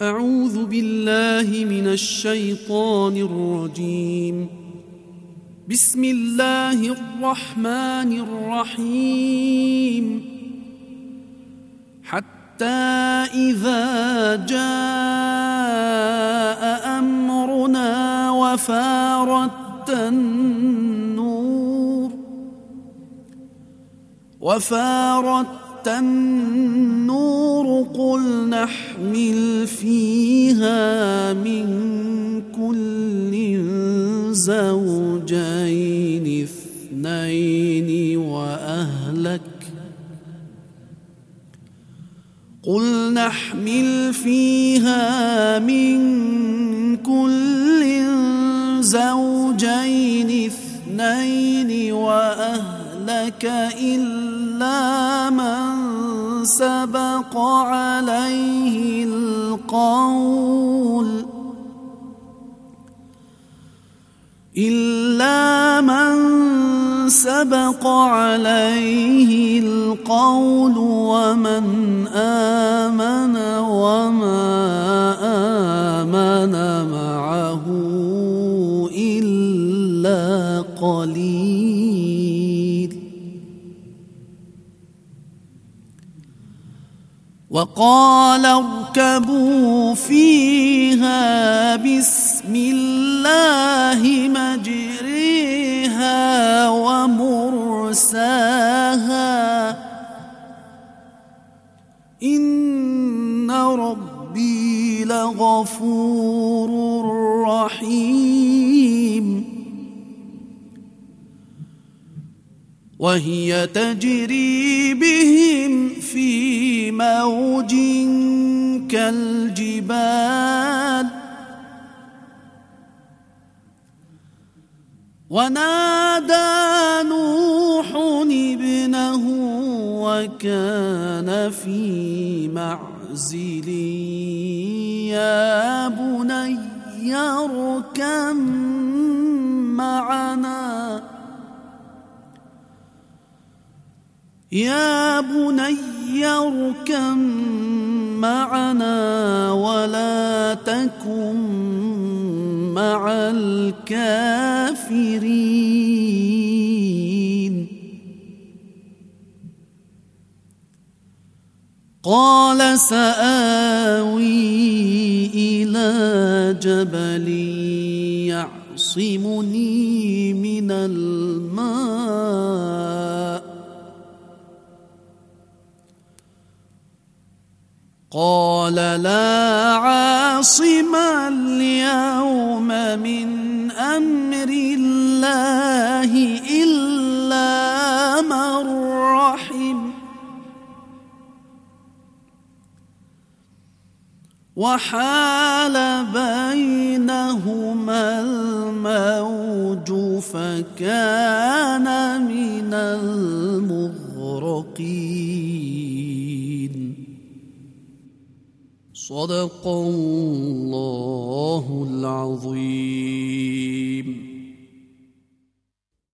أعوذ بالله من الشيطان الرجيم. بسم الله الرحمن الرحيم. حتى إذا جاء أمرنا وفارت النور قل نحمل فيها من كل زوجين اثنين وأهلك إلا من سبق عليه القول ومن آمن وما آمن معه إلا قليل. وقال اركبوا فيها بسم الله مجريها ومرساها إن ربي لغفور رحيم. وهي تجري بهم في موج كالجبال ونادى نوح ابنه وكان في معزل يا بني اركب معنا ولا تكن مع الكافرين. قال سآوي إلى جبل يعصمني من الماء قال لا عاصم اليوم من أمر الله إلا من رحم وحال بينهما الموج فكان من المغرقين. صدق الله العظيم.